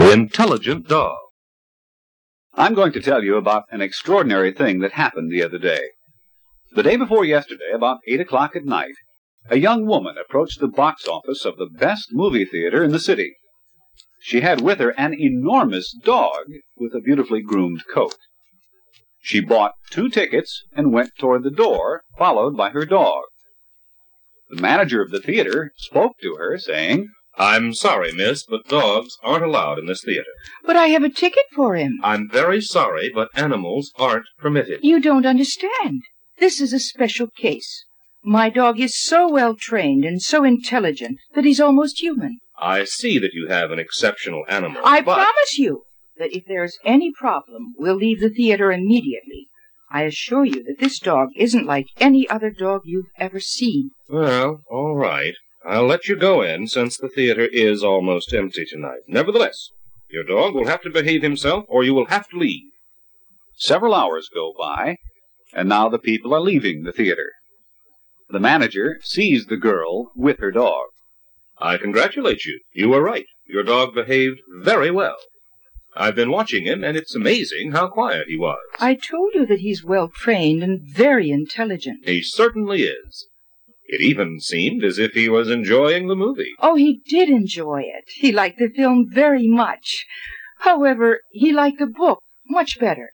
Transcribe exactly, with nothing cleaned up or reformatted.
The Intelligent Dog. I'm going to tell you about an extraordinary thing that happened the other day. The day before yesterday, about eight o'clock at night, a young woman approached the box office of the best movie theater in the city. She had with her an enormous dog with a beautifully groomed coat. She bought two tickets and went toward the door, followed by her dog. The manager of the theater spoke to her, saying, I'm sorry, miss, but dogs aren't allowed in this theater. But I have a ticket for him. I'm very sorry, but animals aren't permitted. You don't understand. This is a special case. My dog is so well trained and so intelligent that he's almost human. I see that you have an exceptional animal. I but... promise you that if there's any problem, we'll leave the theater immediately. I assure you that this dog isn't like any other dog you've ever seen. Well, all right. I'll let you go in, since the theater is almost empty tonight. Nevertheless, your dog will have to behave himself, or you will have to leave. Several hours go by, and now the people are leaving the theater. The manager sees the girl with her dog. I congratulate you. You were right. Your dog behaved very well. I've been watching him, and it's amazing how quiet he was. I told you that he's well trained and very intelligent. He certainly is. It even seemed as if he was enjoying the movie. Oh, he did enjoy it. He liked the film very much. However, he liked the book much better.